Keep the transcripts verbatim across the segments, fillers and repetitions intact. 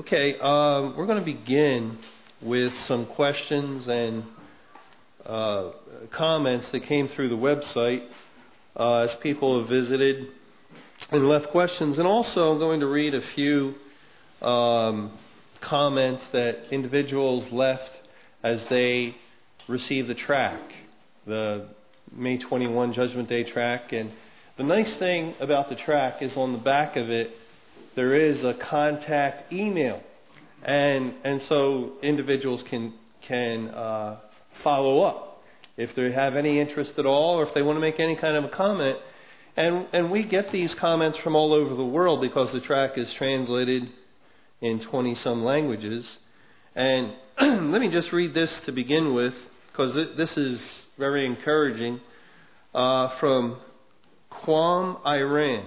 Okay, um, we're going to begin with some questions and uh, comments that came through the website uh, as people have visited and left questions. And also I'm going to read a few um, comments that individuals left as they received the track, the May twenty-first Judgment Day track. And the nice thing about the track is on the back of it, there is a contact email, and and so individuals can can uh, follow up if they have any interest at all, or if they want to make any kind of a comment. And and we get these comments from all over the world because the track is translated in twenty some languages. And let me just read this to begin with, because this is very encouraging, uh, from Qam, Iran,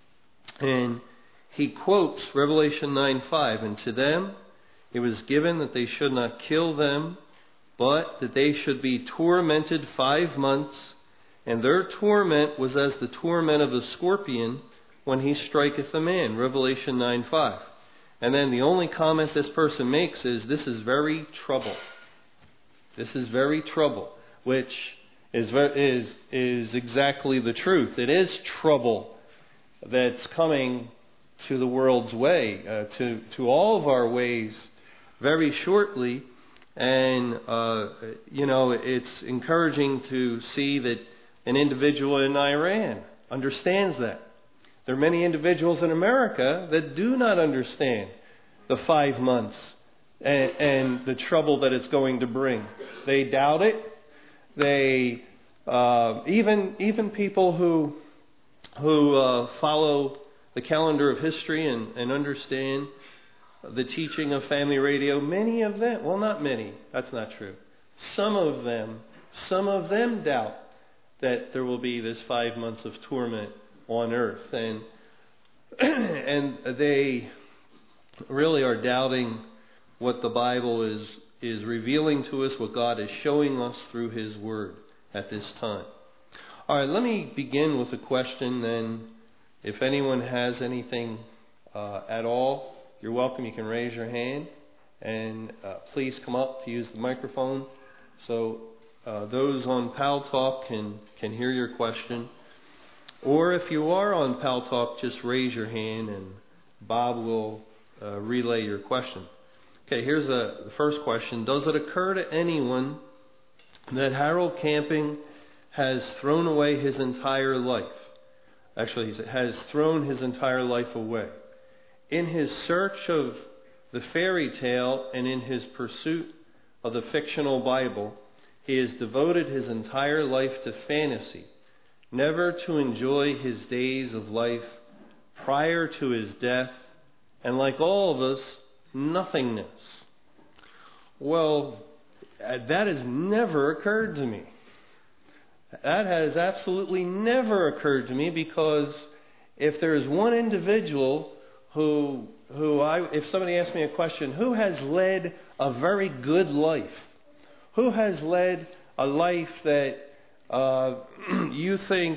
and he quotes Revelation nine five, and to them it was given that they should not kill them, but that they should be tormented five months, and their torment was as the torment of the scorpion when he striketh a man. Revelation nine five. And then the only comment this person makes is, this is very trouble. This is very trouble, which is is is exactly the truth. It is trouble that's coming to the world's way, uh, to to all of our ways, very shortly. And uh, you know, it's encouraging to see that an individual in Iran understands that. There are many individuals in America that do not understand the five months and, and the trouble that it's going to bring. They doubt it. They uh, even even people who who uh, follow the calendar of history and, and understand the teaching of family radio, many of them, well, not many, that's not true. Some of them, some of them doubt that there will be this five months of torment on earth. And and they really are doubting what the Bible is, is revealing to us, what God is showing us through His Word at this time. All right, let me begin with a question, then. If anyone has anything uh, at all, you're welcome. You can raise your hand, and uh, please come up to use the microphone so uh, those on Pal Talk can, can hear your question. Or if you are on Pal Talk, just raise your hand, and Bob will uh, relay your question. Okay, here's a, the first question. Does it occur to anyone that Harold Camping has thrown away his entire life? Actually, he has thrown his entire life away. In his search of the fairy tale and in his pursuit of the fictional Bible, he has devoted his entire life to fantasy, never to enjoy his days of life prior to his death, and like all of us, nothingness. Well, that has never occurred to me. That has absolutely never occurred to me, because if there is one individual who, who I, if somebody asks me a question, who has led a very good life? Who has led a life that uh, you think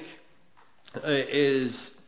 is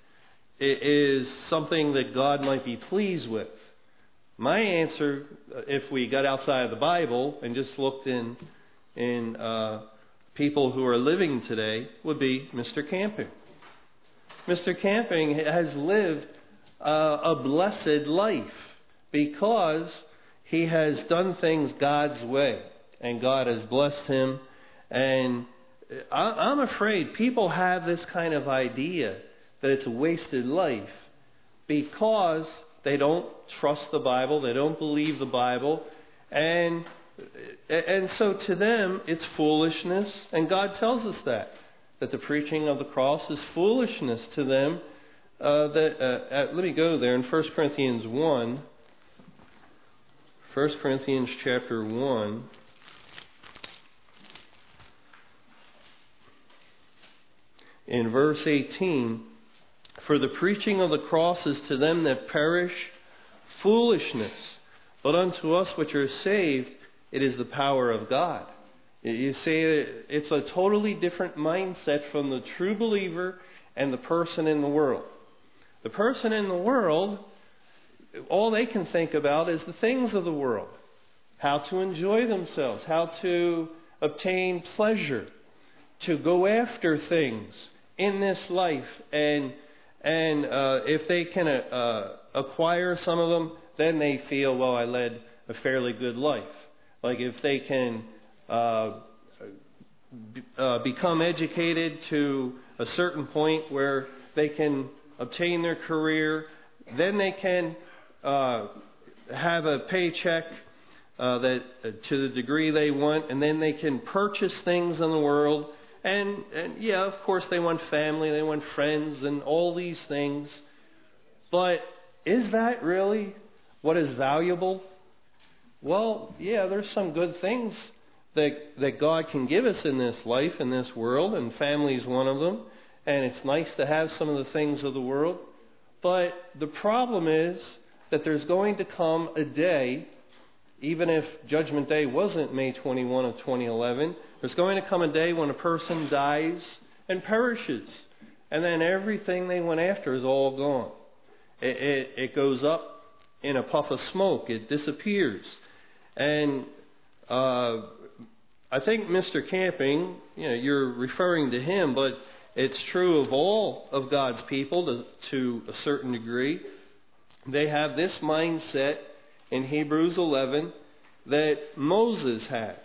is something that God might be pleased with? My answer, if we got outside of the Bible and just looked in in uh, people who are living today, would be Mister Camping. Mister Camping has lived uh, a blessed life because he has done things God's way, and God has blessed him. And I, I'm afraid people have this kind of idea that it's a wasted life because they don't trust the Bible, they don't believe the Bible, and and so to them it's foolishness, and God tells us that, that the preaching of the cross is foolishness to them. Uh, that uh, uh, let me go there in First Corinthians one. First Corinthians chapter one. In verse eighteen, for the preaching of the cross is to them that perish foolishness, but unto us which are saved it is the power of God. You see, it's a totally different mindset from the true believer and the person in the world. The person in the world all they can think about is the things of the world, how to enjoy themselves, how to obtain pleasure, to go after things in this life, and and uh, if they can uh, acquire some of them, then they feel, well, I led a fairly good life. Like if they can uh, b- uh, become educated to a certain point where they can obtain their career, then they can uh, have a paycheck uh, that uh, to the degree they want, and then they can purchase things in the world. And, and yeah, of course, they want family, they want friends, and all these things. But is that really what is valuable? Well, yeah, there's some good things that that God can give us in this life, in this world, and family is one of them. And it's nice to have some of the things of the world. But the problem is that there's going to come a day, even if Judgment Day wasn't May twenty-first of twenty eleven, there's going to come a day when a person dies and perishes. And then everything they went after is all gone. It, it, it goes up in a puff of smoke. It disappears. And uh, I think Mister Camping, you know, you're referring to him, but it's true of all of God's people to, to a certain degree. They have this mindset in Hebrews eleven that Moses had.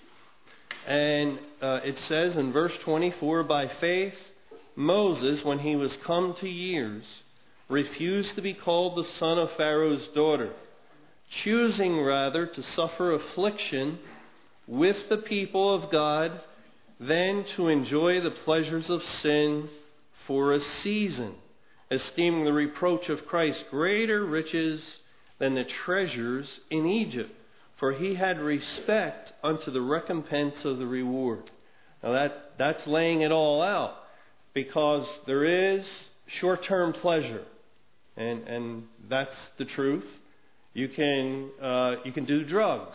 And uh, it says in verse twenty-four, by faith Moses, when he was come to years, refused to be called the son of Pharaoh's daughter, choosing rather to suffer affliction with the people of God than to enjoy the pleasures of sin for a season, esteeming the reproach of Christ greater riches than the treasures in Egypt, for he had respect unto the recompense of the reward. Now that that's laying it all out, because there is short-term pleasure, and and that's the truth. You can uh, you can do drugs,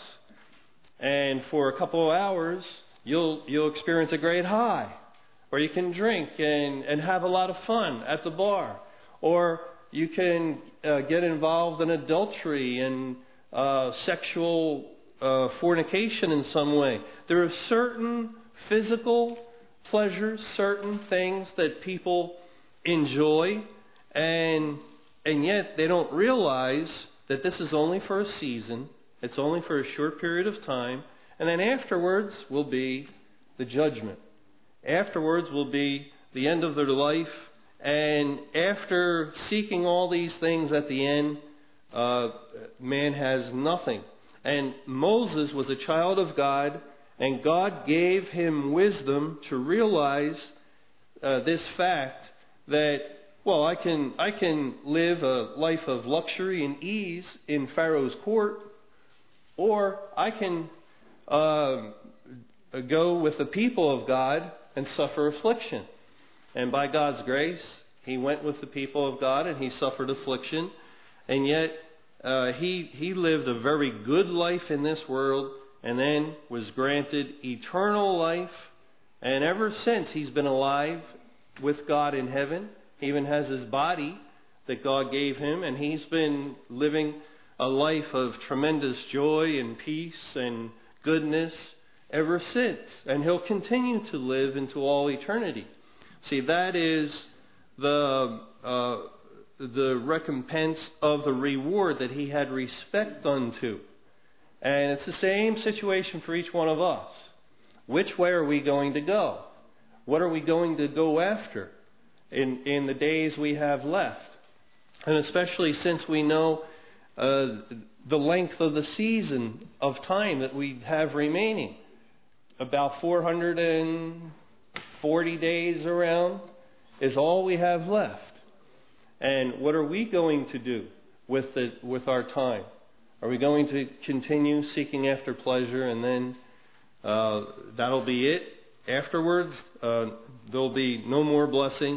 and for a couple of hours you'll you'll experience a great high, or you can drink and and have a lot of fun at the bar, or you can uh, get involved in adultery and uh, sexual uh, fornication in some way. There are certain physical pleasures, certain things that people enjoy, and and yet they don't realize that this is only for a season. It's only for a short period of time, and then afterwards will be the judgment. Afterwards will be the end of their life. And after seeking all these things at the end, uh, man has nothing. And Moses was a child of God, and God gave him wisdom to realize uh, this fact that, well, I can I can live a life of luxury and ease in Pharaoh's court, or I can uh, go with the people of God and suffer affliction. And by God's grace, he went with the people of God and he suffered affliction. And yet, uh, he, he lived a very good life in this world, and then was granted eternal life. And ever since, he's been alive with God in heaven. He even has his body that God gave him, and he's been living a life of tremendous joy and peace and goodness ever since. And he'll continue to live into all eternity. See, that is the uh, the recompense of the reward that he had respect unto. And it's the same situation for each one of us. Which way are we going to go? What are we going to go after in, in the days we have left? And especially since we know uh, the length of the season of time that we have remaining. About four hundred forty days around is all we have left. And what are we going to do with the, with our time? Are we going to continue seeking after pleasure, and then uh, that'll be it? Afterwards, uh, there'll be no more blessing?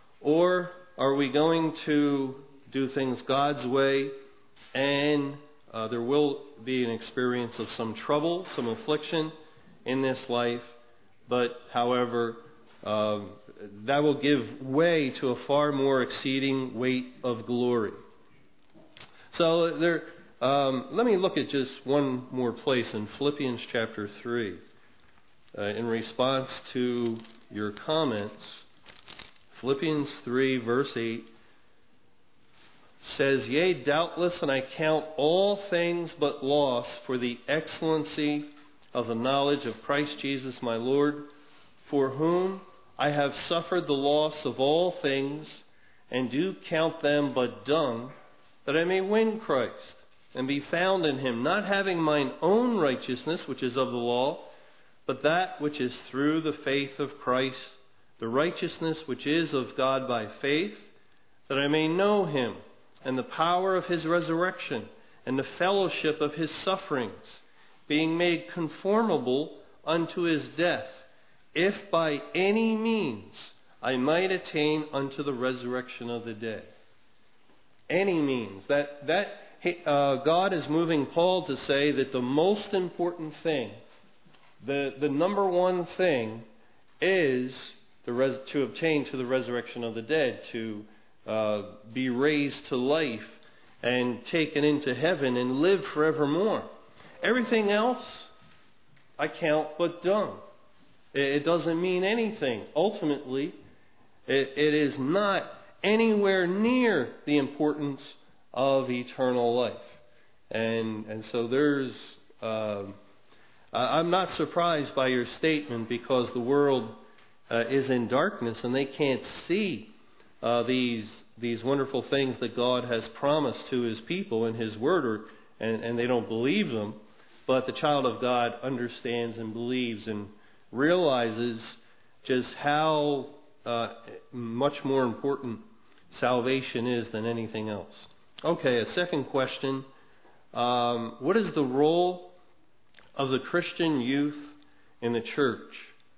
Or are we going to do things God's way, and uh, there will be an experience of some trouble, some affliction in this life, but however, um, that will give way to a far more exceeding weight of glory. So there, um, let me look at just one more place in Philippians chapter three. Uh, in response to your comments, Philippians three verse eight says, "Yea, doubtless, and I count all things but loss for the excellency of the knowledge of Christ Jesus my Lord, for whom I have suffered the loss of all things, and do count them but dung, that I may win Christ, and be found in him, not having mine own righteousness, which is of the law, but that which is through the faith of Christ, the righteousness which is of God by faith, that I may know him, and the power of his resurrection, and the fellowship of his sufferings, being made conformable unto his death, if by any means I might attain unto the resurrection of the dead." Any means. That that uh, God is moving Paul to say that the most important thing, the the number one thing, is the res- to obtain to the resurrection of the dead, to uh, be raised to life and taken into heaven and live forevermore. Everything else I count but dung. It doesn't mean anything. Ultimately, it, it is not anywhere near the importance of eternal life. And and so there's, uh, I'm not surprised by your statement, because the world uh, is in darkness and they can't see uh, these these wonderful things that God has promised to His people in His Word, or, and, and they don't believe them. But the child of God understands and believes and realizes just how uh, much more important salvation is than anything else. Okay, a second question. Um, what is the role of the Christian youth in the church?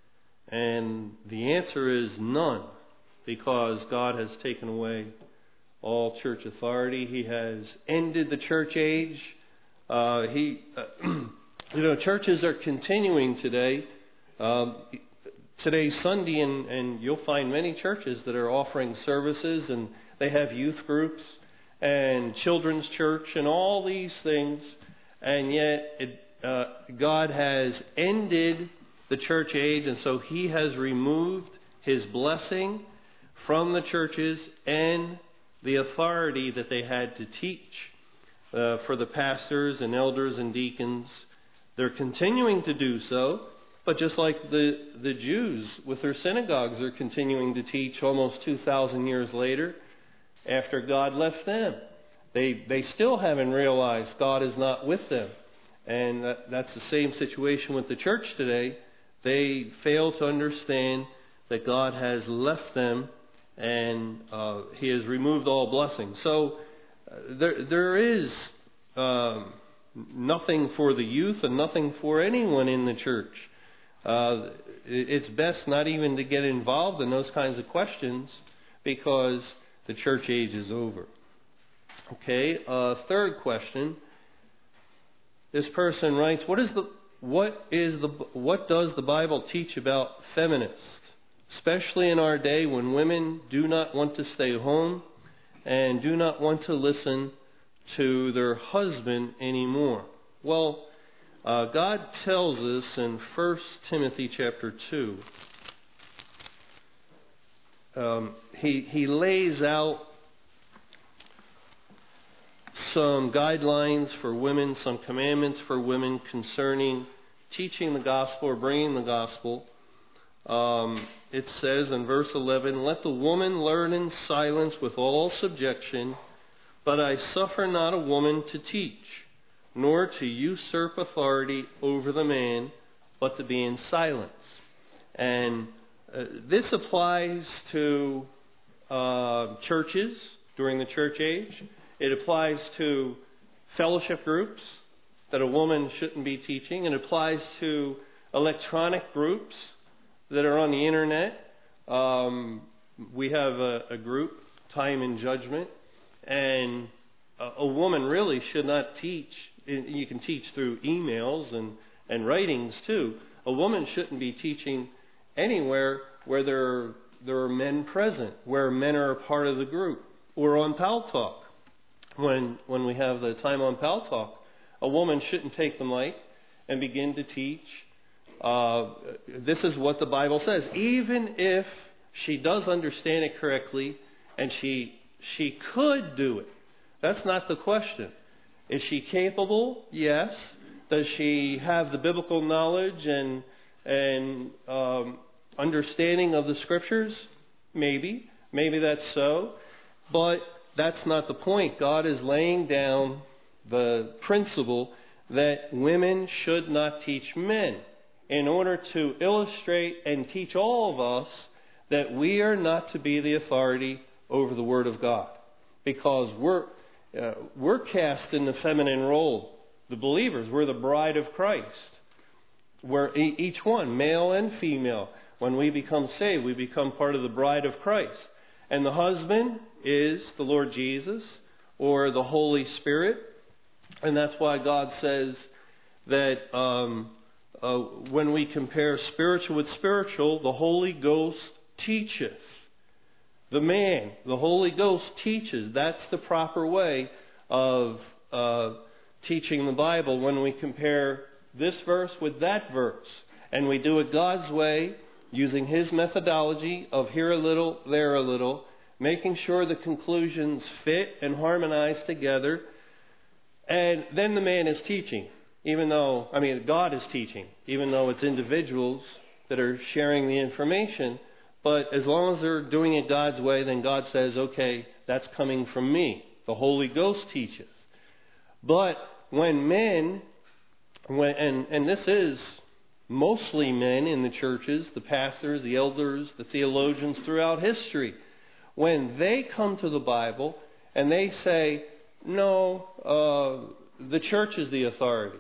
And the answer is none, because God has taken away all church authority. He has ended the church age. Uh, he, uh, you know, churches are continuing today. Um, today's Sunday, and, and you'll find many churches that are offering services, and they have youth groups and children's church and all these things, and yet it, uh, God has ended the church age, and so He has removed His blessing from the churches and the authority that they had to teach uh, for the pastors and elders and deacons. They're continuing to do so, but just like the, the Jews with their synagogues are continuing to teach almost two thousand years later, after God left them. They they still haven't realized God is not with them. And that, that's the same situation with the church today. They fail to understand that God has left them, and uh, He has removed all blessings. So uh, there there is um, nothing for the youth and nothing for anyone in the church. Uh, it's best not even to get involved in those kinds of questions, because the church age is over. Okay, uh, third question. This person writes, "What is the what is the what does the Bible teach about feminists, especially in our day when women do not want to stay home and do not want to listen to their husband anymore?" Well, uh, God tells us in First Timothy chapter two. Um, he he lays out some guidelines for women, some commandments for women concerning teaching the gospel or bringing the gospel. Um, it says in verse eleven, "Let the woman learn in silence with all subjection, but I suffer not a woman to teach, nor to usurp authority over the man, but to be in silence." And uh, this applies to uh, churches during the church age. It applies to fellowship groups that a woman shouldn't be teaching. It applies to electronic groups that are on the internet. Um, we have a, a group, Time and Judgment, and a, a woman really should not teach. You can teach through emails and, and writings too. A woman shouldn't be teaching anywhere where there, there are men present, where men are a part of the group, or on Pal Talk. when when we have the time on Pal Talk. A woman shouldn't take the mic and begin to teach. Uh, this is what the Bible says. Even if she does understand it correctly and she she could do it. That's not the question. Is she capable? Yes. Does she have the biblical knowledge and and um, understanding of the Scriptures? Maybe. Maybe that's so. But that's not the point. God is laying down the principle that women should not teach men in order to illustrate and teach all of us that we are not to be the authority over the Word of God. Because we're, uh, we're cast in the feminine role. The believers, we're the bride of Christ. We're e- each one, male and female. When we become saved, we become part of the bride of Christ. And the husband is the Lord Jesus or the Holy Spirit. And that's why God says that um, uh, when we compare spiritual with spiritual, the Holy Ghost teacheth. The man, the Holy Ghost teaches. That's the proper way of uh, teaching the Bible when we compare this verse with that verse. And we do it God's way, using His methodology of here a little, there a little, making sure the conclusions fit and harmonize together. And then the man is teaching, even though, I mean, God is teaching, even though it's individuals that are sharing the information. But as long as they're doing it God's way, then God says, okay, that's coming from me. The Holy Ghost teaches. But when men, when, and, and this is mostly men in the churches, the pastors, the elders, the theologians throughout history, when they come to the Bible and they say, no, uh, the church is the authority,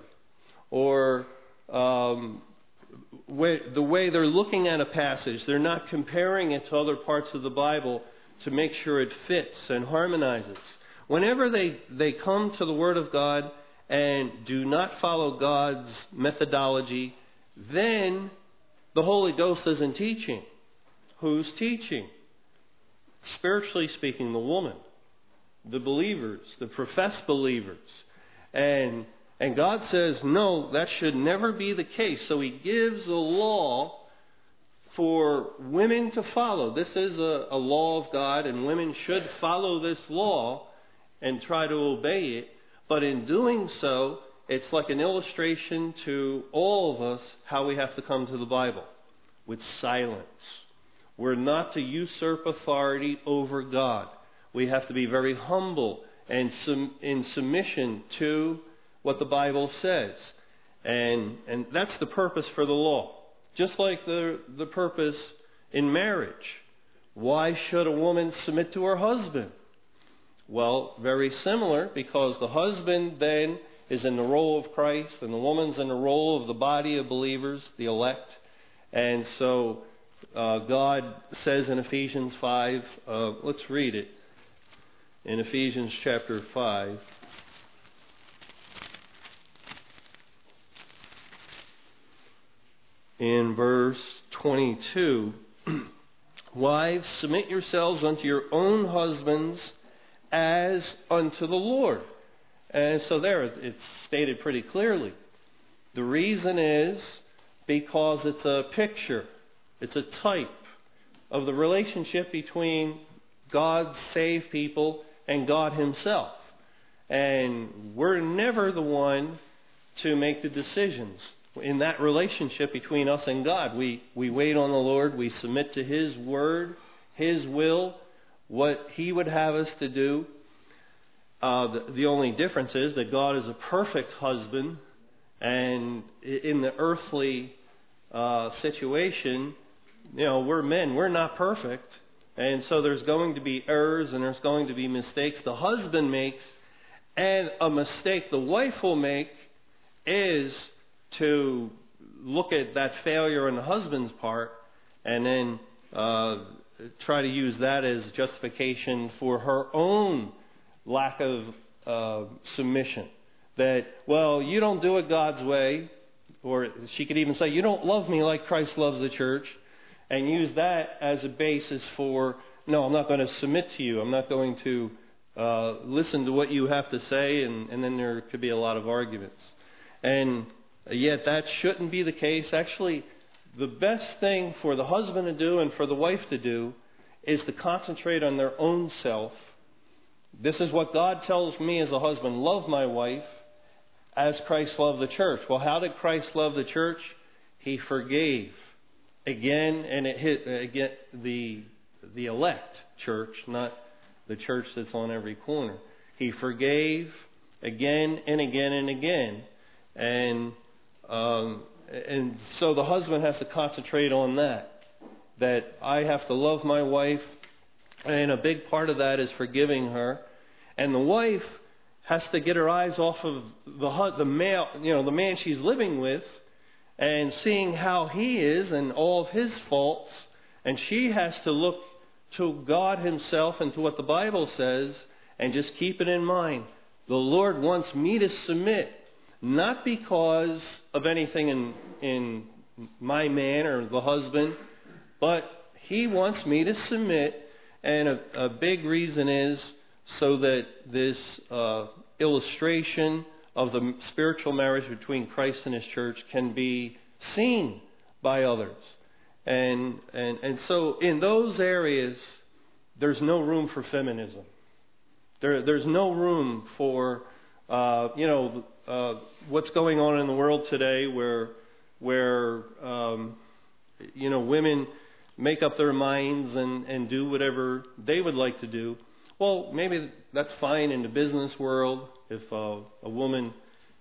or um, way, the way they're looking at a passage, they're not comparing it to other parts of the Bible to make sure it fits and harmonizes. Whenever they, they come to the Word of God and do not follow God's methodology, then the Holy Ghost isn't teaching. Who's teaching? Spiritually speaking, the woman, the believers, the professed believers. And and God says, no, that should never be the case. So He gives a law for women to follow. This is a, a law of God, and women should follow this law and try to obey it. But in doing so, it's like an illustration to all of us how we have to come to the Bible, with silence. We're not to usurp authority over God. We have to be very humble and sum, in submission to what the Bible says. And and that's the purpose for the law. Just like the, the purpose in marriage. Why should a woman submit to her husband? Well, very similar, because the husband then is in the role of Christ and the woman's in the role of the body of believers, the elect. And so uh, God says in Ephesians five, uh, let's read it. In Ephesians chapter five. In verse twenty-two, wives, submit yourselves unto your own husbands as unto the Lord. And so there, it's stated pretty clearly. The reason is because it's a picture, it's a type of the relationship between God's saved people and God Himself. And we're never the one to make the decisions in that relationship between us and God. We, we wait on the Lord, we submit to His Word, His will, what He would have us to do. Uh, the, the only difference is that God is a perfect husband, and in the earthly uh, situation, you know, we're men, we're not perfect, and so there's going to be errors and there's going to be mistakes the husband makes, and a mistake the wife will make is to look at that failure on the husband's part and then uh, try to use that as justification for her own lack of uh, submission. That, well, you don't do it God's way, or she could even say, you don't love me like Christ loves the church, and use that as a basis for, no, I'm not going to submit to you. I'm not going to uh, listen to what you have to say, and, and then there could be a lot of arguments. And yet that shouldn't be the case. Actually, the best thing for the husband to do and for the wife to do is to concentrate on their own self. This is what God tells me as a husband: love my wife as Christ loved the church. Well, how did Christ love the church? He forgave. Again, and it hit again the the elect church, not the church that's on every corner. He forgave again and again and again, and um, and so the husband has to concentrate on that. That I have to love my wife, and a big part of that is forgiving her, and the wife has to get her eyes off of the the male, you know, the man she's living with, and seeing how he is and all of his faults, and she has to look to God Himself and to what the Bible says, and just keep it in mind. The Lord wants me to submit, not because of anything in in my man or the husband, but He wants me to submit, and a, a big reason is so that this uh, illustration of the spiritual marriage between Christ and His church can be seen by others. And and and so in those areas, there's no room for feminism. There there's no room for uh, you know uh, what's going on in the world today, where where um, you know women make up their minds and, and do whatever they would like to do. Well, maybe that's fine in the business world if uh, a woman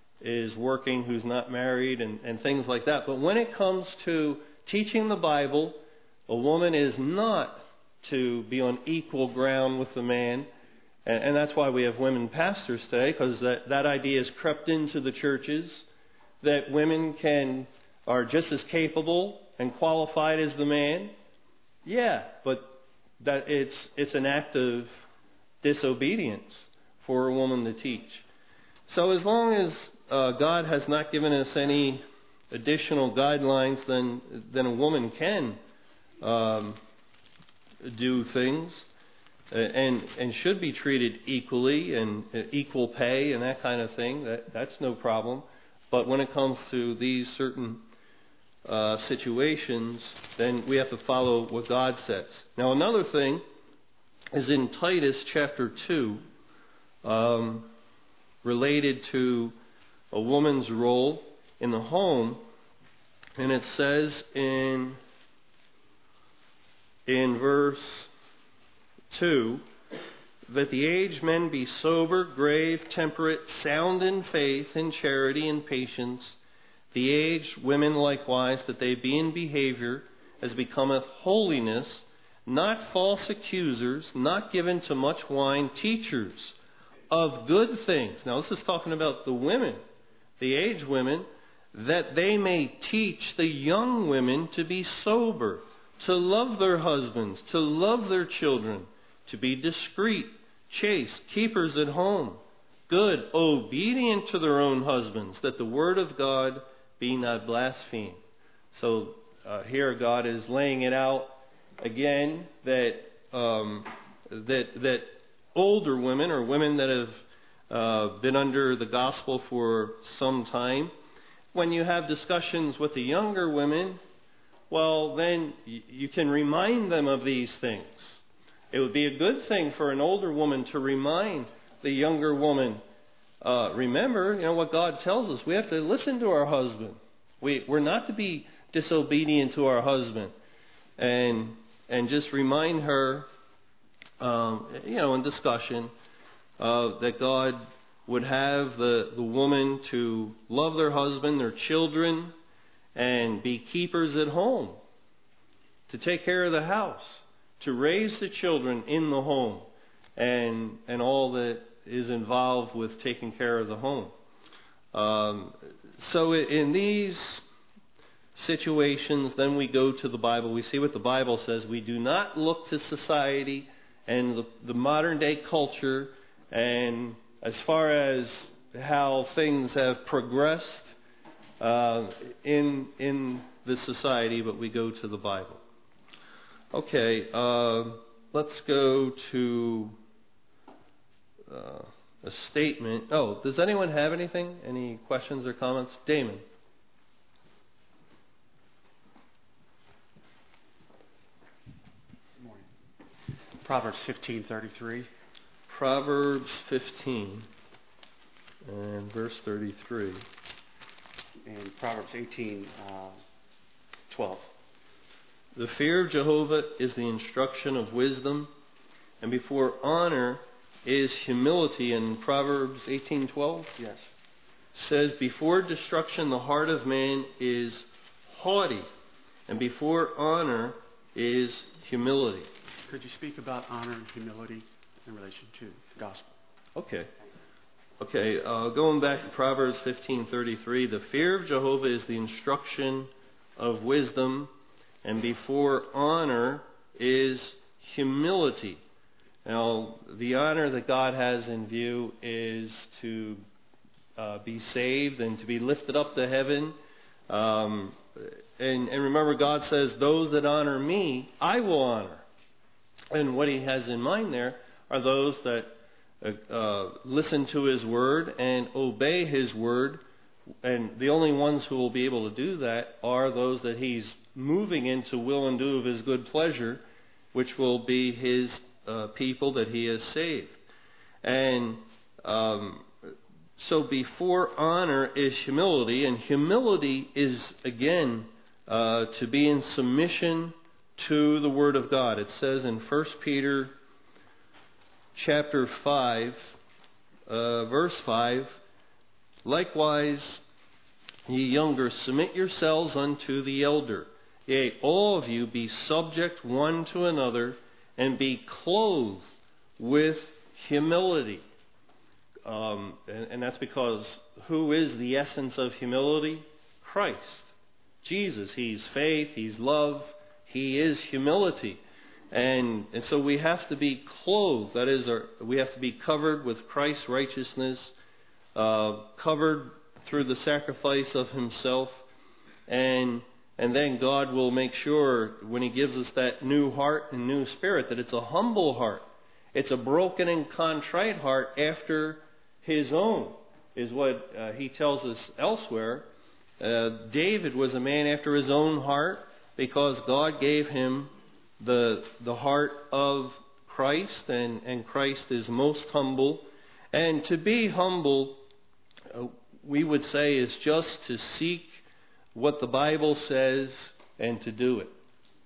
is working who's not married and, and things like that. But when it comes to teaching the Bible, a woman is not to be on equal ground with the man. And, and that's why we have women pastors today, because that, that idea has crept into the churches, that women can are just as capable and qualified as the man. Yeah, but that it's it's an act of disobedience for a woman to teach. So as long as uh, God has not given us any additional guidelines, then then a woman can um, do things and and should be treated equally and equal pay and that kind of thing. That that's no problem. But when it comes to these certain uh, situations, then we have to follow what God says. Now, another thing is in Titus chapter two, um, related to a woman's role in the home, and it says in in verse two that the aged men be sober, grave, temperate, sound in faith, in charity, and patience. The aged women likewise, that they be in behavior as becometh holiness, not false accusers, not given to much wine, teachers of good things. Now this is talking about the women, the aged women, that they may teach the young women to be sober, to love their husbands, to love their children, to be discreet, chaste, keepers at home, good, obedient to their own husbands, that the word of God be not blasphemed. So uh, here God is laying it out again that um, that that older women, or women that have uh, been under the gospel for some time, when you have discussions with the younger women, well, then y- you can remind them of these things. It would be a good thing for an older woman to remind the younger woman, uh, remember, you know, what God tells us. We have to listen to our husband. We, we're not to be disobedient to our husband. And and just remind her, um, you know, in discussion, uh, that God would have the, the woman to love their husband, their children, and be keepers at home, to take care of the house, to raise the children in the home, and and all that is involved with taking care of the home. Um, so in these situations, then we go to the Bible. We see what the Bible says. We do not look to society and the, the modern day culture, and as far as how things have progressed uh, in in the society, but we go to the Bible. Okay, uh, let's go to uh, a statement. Oh, does anyone have anything? Any questions or comments? Damon. Good morning. Proverbs fifteen thirty-three. Proverbs fifteen and verse thirty-three. And Proverbs eighteen twelve. The fear of Jehovah is the instruction of wisdom, and before honor is humility. In Proverbs eighteen twelve, yes, says, before destruction the heart of man is haughty, and before honor is humility. Could you speak about honor and humility in relation to the gospel? Okay. Okay, uh, going back to Proverbs fifteen thirty-three, the fear of Jehovah is the instruction of wisdom, and before honor is humility. Now, the honor that God has in view is to uh, be saved and to be lifted up to heaven. Um, and, and remember, God says, those that honor me, I will honor. And what he has in mind there are those that uh, uh, listen to his word and obey his word. And the only ones who will be able to do that are those that he's moving into will and do of his good pleasure, which will be his uh, people that he has saved. And um, so before honor is humility, and humility is, again, uh, to be in submission to the Word of God. It says in First Peter chapter five, uh, verse five, likewise, ye younger, submit yourselves unto the elder. Yea, all of you be subject one to another, and be clothed with humility. Um, and, and that's because who is the essence of humility? Christ. Jesus. He's faith, He's love, He is humility. And and so we have to be clothed, that is, our, we have to be covered with Christ's righteousness, uh, covered through the sacrifice of Himself, and and then God will make sure when He gives us that new heart and new spirit that it's a humble heart. It's a broken and contrite heart after His own, is what uh, He tells us elsewhere. Uh, David was a man after his own heart because God gave him the the heart of Christ, and, and Christ is most humble. And to be humble, uh, we would say, is just to seek what the Bible says and to do it,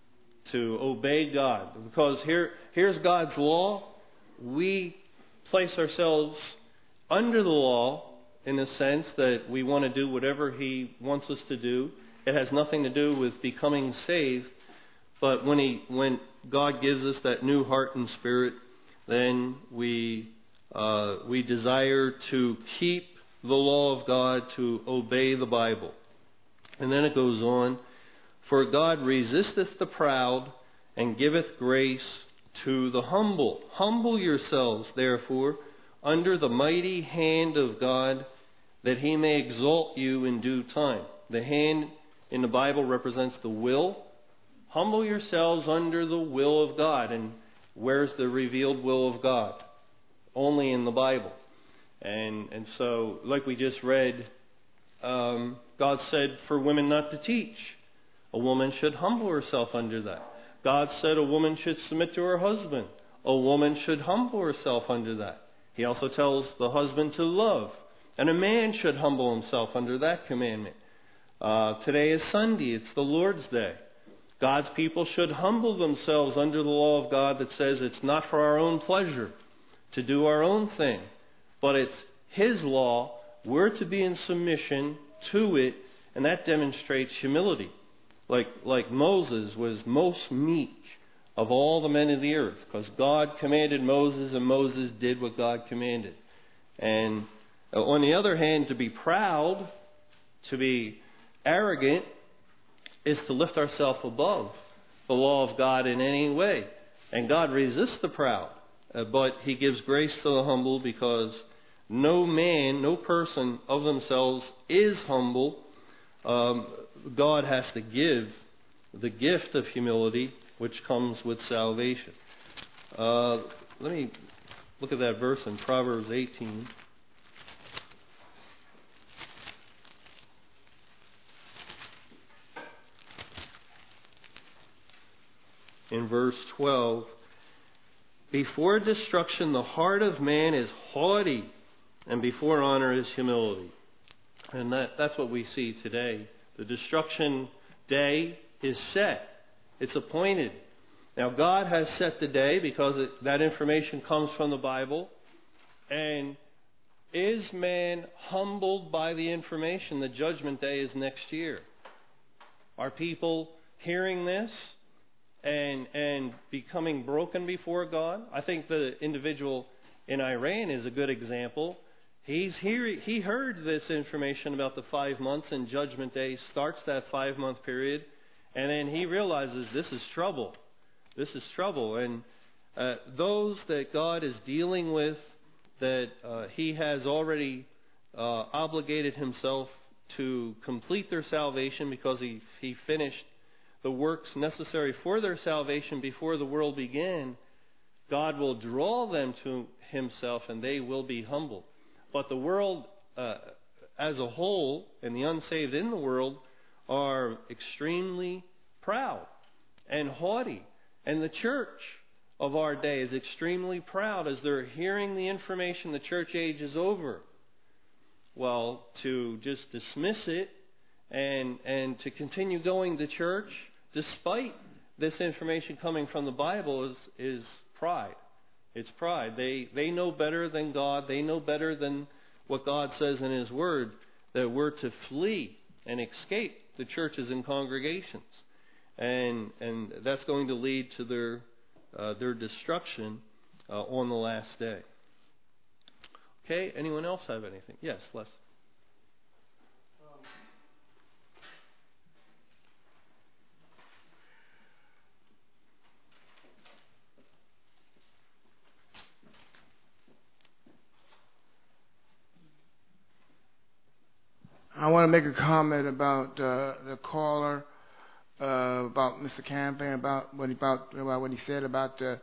to obey God. Because here here's God's law. We place ourselves under the law in the sense that we want to do whatever He wants us to do. It has nothing to do with becoming saved. But when He, when God gives us that new heart and spirit, then we uh, we desire to keep the law of God, to obey the Bible. And then it goes on, for God resisteth the proud and giveth grace to the humble. Humble yourselves, therefore, under the mighty hand of God, that He may exalt you in due time. The hand in the Bible represents the will. Humble yourselves under the will of God. And where's the revealed will of God? Only in the Bible. And and so, like we just read, um, God said for women not to teach. A woman should humble herself under that. God said a woman should submit to her husband. A woman should humble herself under that. He also tells the husband to love. And a man should humble himself under that commandment. Uh, today is Sunday. It's the Lord's Day. God's people should humble themselves under the law of God that says it's not for our own pleasure to do our own thing, but it's His law. We're to be in submission to it, and that demonstrates humility. Like, like Moses was most meek of all the men of the earth, because God commanded Moses, and Moses did what God commanded. And on the other hand, to be proud, to be arrogant, is to lift ourselves above the law of God in any way. And God resists the proud, uh, but He gives grace to the humble, because no man, no person of themselves is humble. Um, God has to give the gift of humility, which comes with salvation. Uh, let me look at that verse in Proverbs eighteen. In verse twelve, before destruction the heart of man is haughty, and before honor is humility. And that, that's what we see today. The destruction day is set. It's appointed. Now God has set the day because it, that information comes from the Bible. And is man humbled by the information? The judgment day is next year. Are people hearing this and and becoming broken before God? I think the individual in Iran is a good example. He's hear, he heard this information about the five months and Judgment Day starts that five month period, and then he realizes this is trouble. This is trouble. And uh, those that God is dealing with, that uh, He has already uh, obligated Himself to complete their salvation because He He finished the works necessary for their salvation before the world began, God will draw them to Himself and they will be humble. But the world uh, as a whole, and the unsaved in the world, are extremely proud and haughty. And the church of our day is extremely proud as they're hearing the information the church age is over. Well, to just dismiss it and and to continue going to church despite this information coming from the Bible is is pride. It's pride. They they know better than God. They know better than what God says in His Word, that we're to flee and escape the churches and congregations. And and that's going to lead to their uh, their destruction uh, on the last day. Okay, anyone else have anything? Yes, Les. I want to make a comment about uh, the caller, uh, about Mister Camping, about what he about, about what he said about the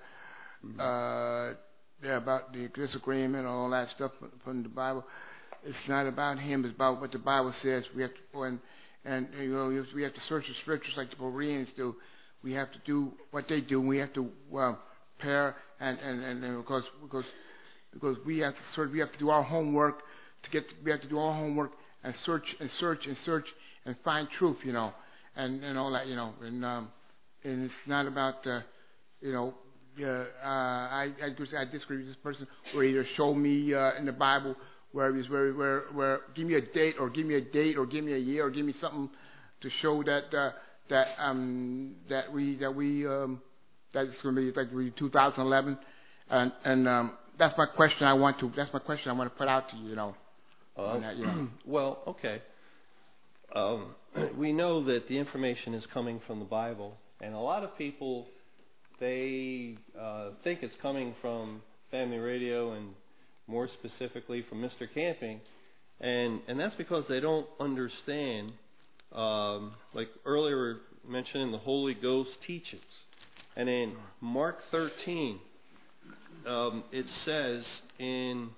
uh, yeah, about the disagreement, all that stuff from the Bible. It's not about him; it's about what the Bible says. We have to, and and you know, we have to search the scriptures like the Bereans do. We have to do what they do. We have to uh, prepare, and, and, and, and because because because we have to search, we have to do our homework to get. We have to do our homework. And search and search and search and find truth, you know, and, and all that, you know, and um, and it's not about, uh, you know, uh, uh, I I, just, I disagree with this person where either show me uh, in the Bible where he's where where where give me a date or give me a date or give me a year or give me something to show that uh, that um that we that we um that it's going to be like two thousand eleven, and and um, that's my question. I want to that's my question I want to put out to you, you know. Uh, that, you know. Well, okay. Um, we know that the information is coming from the Bible, and a lot of people, they uh, think it's coming from Family Radio and more specifically from Mister Camping, and and that's because they don't understand, um, like earlier mentioned, the Holy Ghost teaches. And in Mark thirteen, um, it says in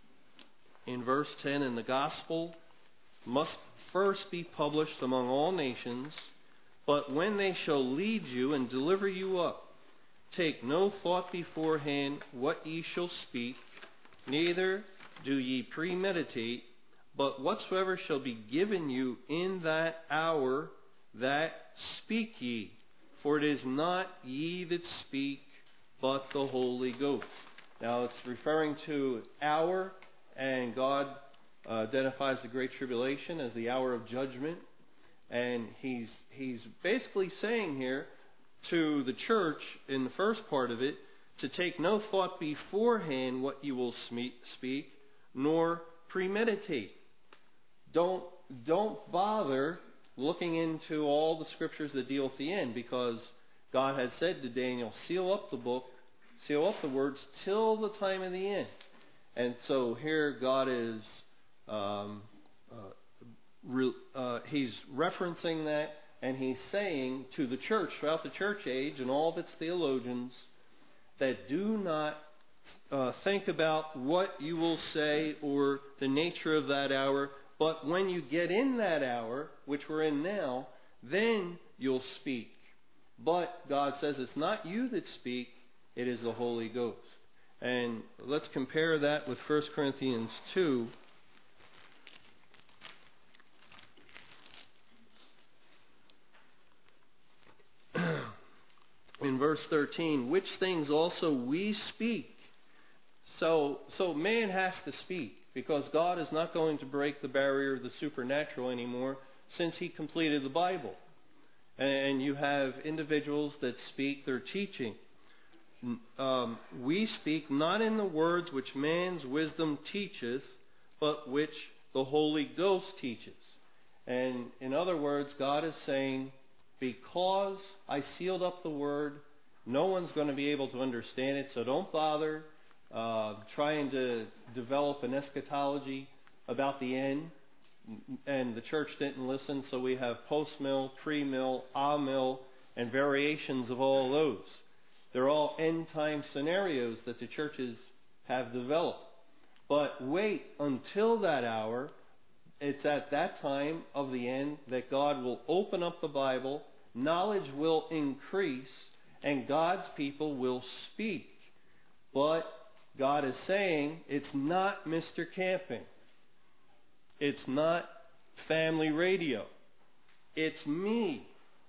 in verse ten, and the gospel must first be published among all nations, but when they shall lead you and deliver you up, take no thought beforehand what ye shall speak, neither do ye premeditate, but whatsoever shall be given you in that hour, that speak ye. For it is not ye that speak, but the Holy Ghost. Now it's referring to hour, and God uh, identifies the Great Tribulation as the hour of judgment. And he's he's basically saying here to the church in the first part of it to take no thought beforehand what you will speak, nor premeditate. Don't don't bother looking into all the scriptures that deal with the end, because God has said to Daniel, seal up the book, seal up the words till the time of the end. And so here God is, um, uh, re, uh, he's referencing that, and he's saying to the church throughout the church age and all of its theologians that do not uh, think about what you will say or the nature of that hour. But when you get in that hour, which we're in now, then you'll speak. But God says it's not you that speak, it is the Holy Ghost. And let's compare that with First Corinthians two. In verse thirteen, which things also we speak. So, so man has to speak, because God is not going to break the barrier of the supernatural anymore since He completed the Bible. And you have individuals that speak their teaching. Um, we speak not in the words which man's wisdom teacheth, but which the Holy Ghost teaches. And in other words, God is saying, because I sealed up the Word, no one's going to be able to understand it, so don't bother uh, trying to develop an eschatology about the end. And the church didn't listen, so we have post-mill, pre-mill, ah-mill, and variations of all those. They're all end-time scenarios that the churches have developed. But wait until that hour. It's at that time of the end that God will open up the Bible, knowledge will increase, and God's people will speak. But God is saying it's not Mister Camping. It's not family radio. It's me.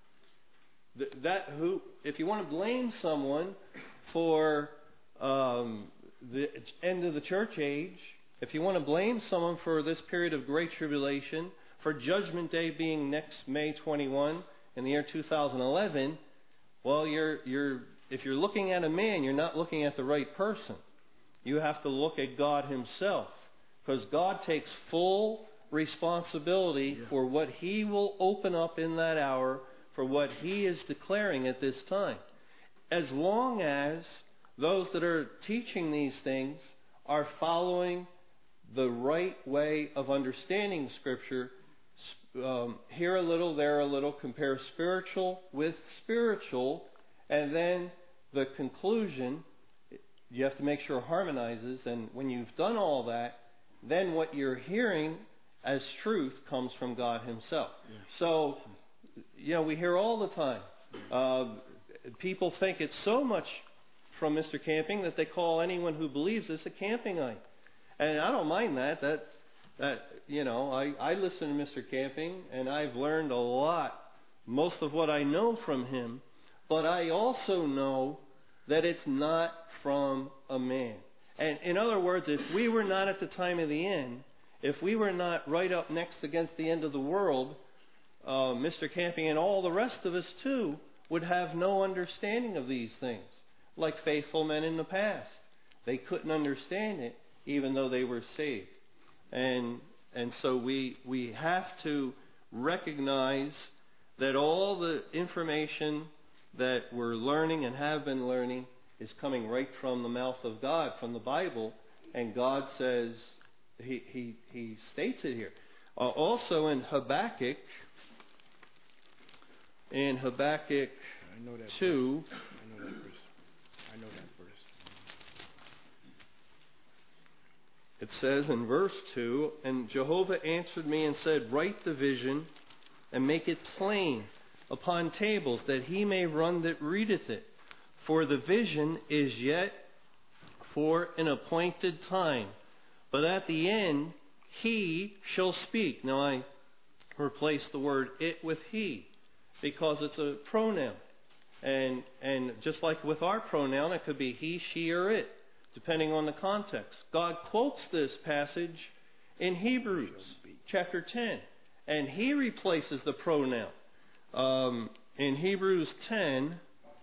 That who, if you want to blame someone for um, the end of the church age, if you want to blame someone for this period of great tribulation, for Judgment Day being next May twenty-first in the year two thousand eleven, well, you're you're if you're looking at a man, you're not looking at the right person. You have to look at God Himself, because God takes full responsibility yeah. for what He will open up in that hour, for what He is declaring at this time. As long as those that are teaching these things are following the right way of understanding Scripture, um, here a little, there a little, compare spiritual with spiritual, and then the conclusion, you have to make sure it harmonizes, and when you've done all that, then what you're hearing as truth comes from God Himself. Yeah. So, you know, we hear all the time, uh, people think it's so much from Mister Camping that they call anyone who believes this a campingite. And I don't mind that. That, that you know, I, I listen to Mister Camping, and I've learned a lot, most of what I know from him, but I also know that it's not from a man. And in other words, if we were not at the time of the end, if we were not right up next against the end of the world, uh, Mister Camping and all the rest of us too would have no understanding of these things, like faithful men in the past. They couldn't understand it, even though they were saved. And and so we we have to recognize that all the information that we're learning and have been learning is coming right from the mouth of God, from the Bible, and God says, He He, he states it here. Uh, also in Habakkuk, in Habakkuk I know that two, verse. I know that verse. I know that verse. It says in verse two, and Jehovah answered me and said, write the vision and make it plain upon tables, that he may run that readeth it. For the vision is yet for an appointed time, but at the end he shall speak. Now I replace the word it with he, because it's a pronoun. And and just like with our pronoun, it could be he, she, or it, depending on the context. God quotes this passage in Hebrews chapter ten, and He replaces the pronoun. Um, in Hebrews ten,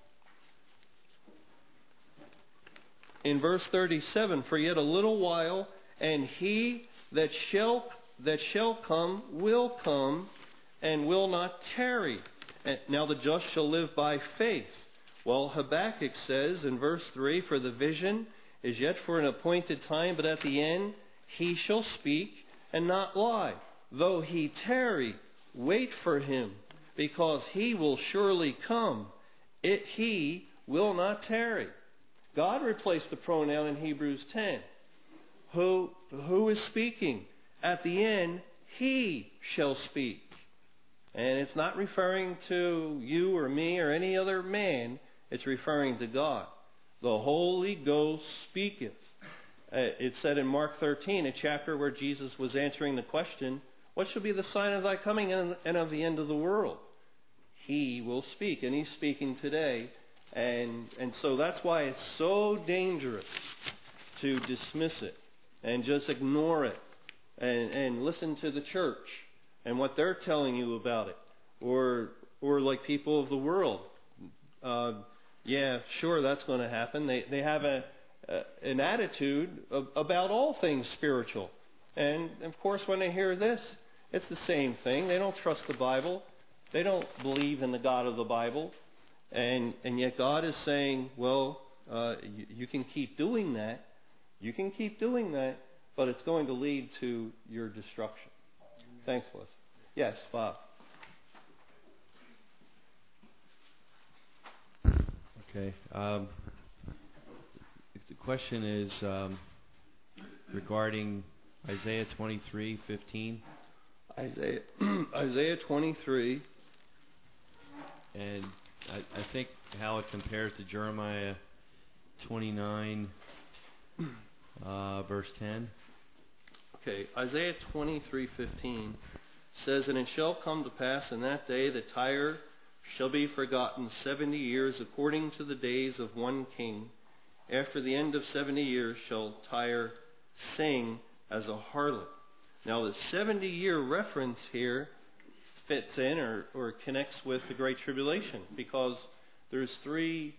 in verse thirty-seven, for yet a little while, and He that shall that shall come will come, and will not tarry. And now the just shall live by faith. Well, Habakkuk says in verse three, for the vision is yet for an appointed time, but at the end he shall speak and not lie. Though he tarry, wait for him, because he will surely come. It he will not tarry. God replaced the pronoun in Hebrews ten. Who, who is speaking? At the end, He shall speak. And it's not referring to you or me or any other man. It's referring to God. The Holy Ghost speaketh. Uh, it said in Mark thirteen, a chapter where Jesus was answering the question, what shall be the sign of thy coming and of the end of the world? He will speak, and He's speaking today. And and so that's why it's so dangerous to dismiss it and just ignore it and, and listen to the church and what they're telling you about it. Or or like people of the world. Uh, yeah, sure, that's going to happen. They they have a, a an attitude of, about all things spiritual. And, of course, when they hear this, it's the same thing. They don't trust the Bible. They don't believe in the God of the Bible. And and yet God is saying, well, uh, you, you can keep doing that. You can keep doing that, but it's going to lead to your destruction. Thanks, Liz. Yes, Bob. Okay. Um, the question is um, regarding Isaiah twenty-three fifteen. Isaiah Isaiah twenty-three. And I, I think how it compares to Jeremiah twenty-nine, uh, verse ten. Okay, Isaiah twenty-three fifteen says, and it shall come to pass in that day that Tyre shall be forgotten seventy years according to the days of one king. After the end of seventy years shall Tyre sing as a harlot. Now the seventy-year reference here fits in or, or connects with the Great Tribulation, because there's three,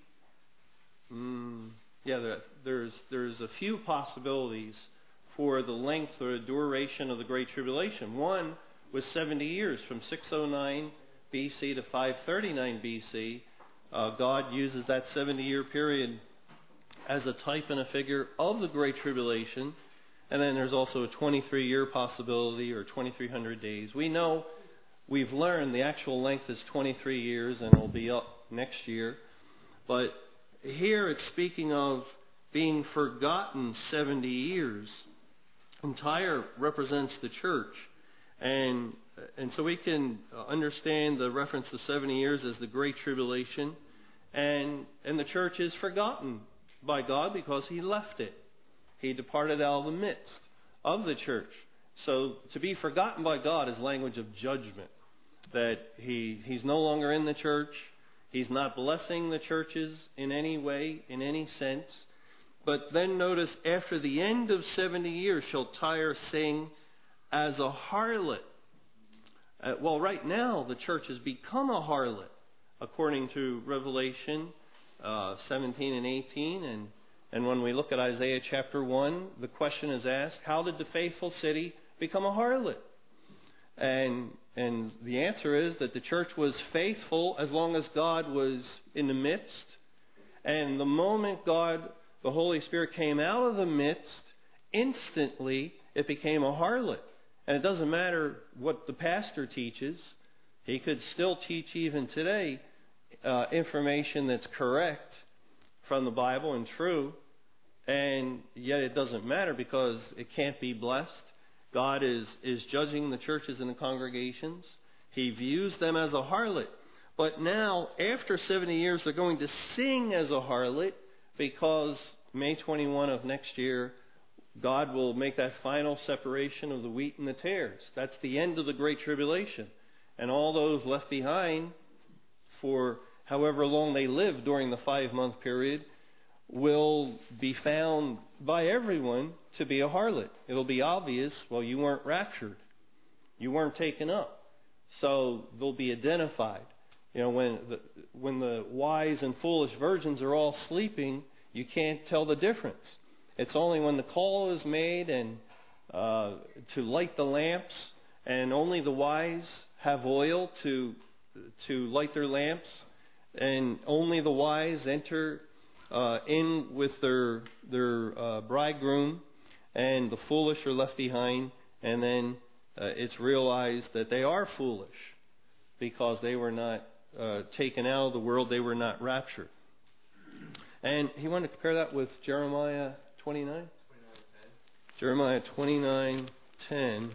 mm, yeah, there, there's there's a few possibilities for the length or the duration of the Great Tribulation. One was seventy years, from six oh nine B C to five thirty-nine B C. Uh, God uses that seventy-year period as a type and a figure of the Great Tribulation. And then there's also a twenty-three-year possibility, or twenty-three hundred days. We know, we've learned the actual length is twenty-three years, and it'll be up next year. But here it's speaking of being forgotten seventy years. And Tyre represents the church. And and so we can understand the reference to seventy years as the Great Tribulation. And, and the church is forgotten by God because He left it. He departed out of the midst of the church. So to be forgotten by God is language of judgment. That he, He's no longer in the church. He's not blessing the churches in any way, in any sense. But then notice, after the end of seventy years shall Tyre sing as a harlot. Uh, well, right now the church has become a harlot, according to Revelation uh, seventeen and eighteen. And, and when we look at Isaiah chapter one, the question is asked, how did the faithful city become a harlot? And, and the answer is that the church was faithful as long as God was in the midst. And the moment God, the Holy Spirit, came out of the midst, instantly it became a harlot. And it doesn't matter what the pastor teaches. He could still teach even today uh, information that's correct from the Bible and true, and yet it doesn't matter because it can't be blessed. God is, is judging the churches and the congregations. He views them as a harlot. But now, after seventy years, they're going to sing as a harlot, because May twenty-first of next year, God will make that final separation of the wheat and the tares. That's the end of the Great Tribulation. And all those left behind, for however long they live during the five-month period, will be found by everyone to be a harlot. It'll be obvious, well, you weren't raptured. You weren't taken up. So they'll be identified. You know, when the, when the wise and foolish virgins are all sleeping, you can't tell the difference. It's only when the call is made and uh, to light the lamps, and only the wise have oil to to light their lamps, and only the wise enter uh, in with their their uh, bridegroom, and the foolish are left behind. And then uh, it's realized that they are foolish because they were not uh, taken out of the world; they were not raptured. And he wanted to compare that with Jeremiah twenty-nine? Jeremiah twenty-nine ten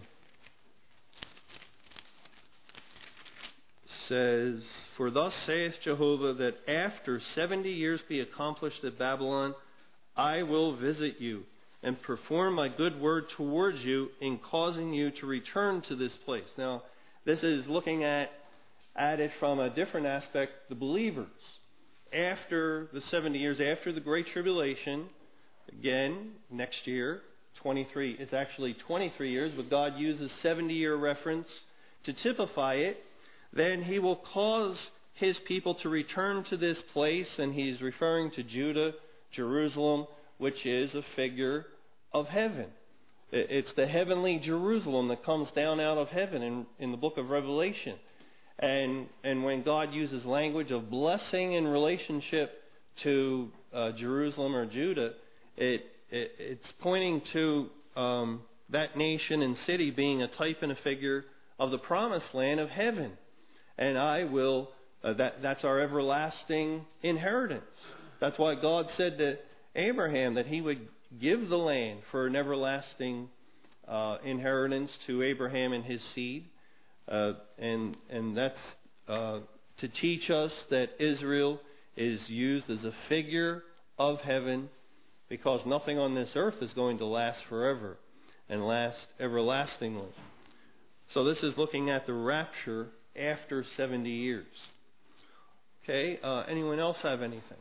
says, "For thus saith Jehovah, that after seventy years be accomplished at Babylon, I will visit you, and perform my good word towards you in causing you to return to this place." Now, this is looking at, at it from a different aspect, the believers. After the seventy years, after the Great Tribulation, again, next year, twenty-three, it's actually twenty-three years, but God uses seventy-year reference to typify it. Then He will cause His people to return to this place, and He's referring to Judah, Jerusalem, which is a figure of heaven. It's the heavenly Jerusalem that comes down out of heaven in, in the book of Revelation. And and when God uses language of blessing in relationship to uh, Jerusalem or Judah, it, it it's pointing to um, that nation and city being a type and a figure of the promised land of heaven. And I will, uh, that that's our everlasting inheritance. That's why God said to Abraham that He would give the land for an everlasting uh, inheritance to Abraham and his seed. Uh, and and that's uh, to teach us that Israel is used as a figure of heaven, because nothing on this earth is going to last forever and last everlastingly. So this is looking at the rapture after seventy years. Okay, uh, anyone else have anything?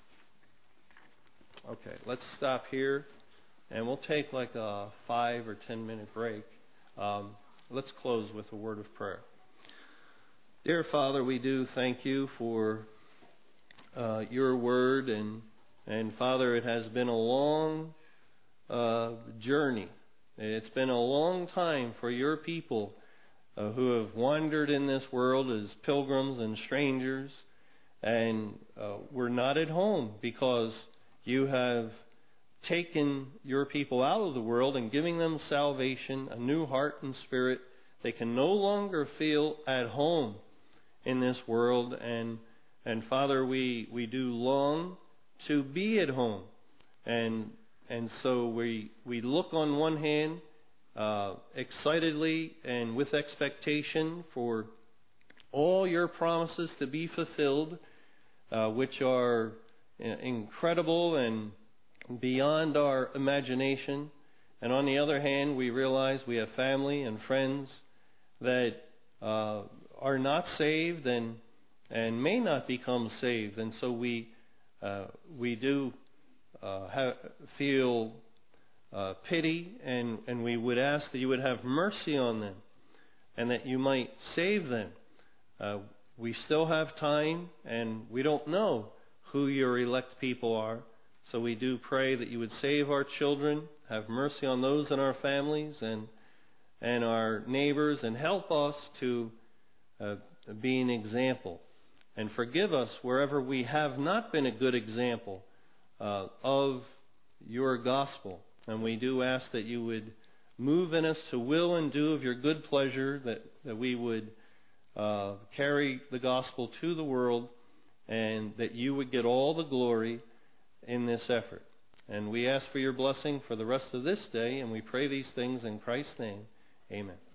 Okay, let's stop here, and we'll take like a five or ten minute break. Um, let's close with a word of prayer. Dear Father, we do thank You for uh, Your word, and and Father, it has been a long uh, journey. It's been a long time for Your people uh, who have wandered in this world as pilgrims and strangers, and uh, we're not at home because You have taken Your people out of the world and giving them salvation, a new heart and spirit. They can no longer feel at home in this world, and and Father, we, we do long to be at home, and and so we we look on one hand uh, excitedly and with expectation for all Your promises to be fulfilled, uh, which are incredible and beyond our imagination. And on the other hand, we realize we have family and friends that uh, are not saved and and may not become saved, and so we uh, we do uh, have, feel uh, pity, and and we would ask that You would have mercy on them, and that You might save them. Uh, we still have time, and we don't know who Your elect people are. So we do pray that You would save our children, have mercy on those in our families and and our neighbors, and help us to uh, be an example. And forgive us wherever we have not been a good example uh, of Your gospel. And we do ask that You would move in us to will and do of Your good pleasure, that, that we would uh, carry the gospel to the world, and that You would get all the glory in this effort. And we ask for Your blessing for the rest of this day, and we pray these things in Christ's name. Amen.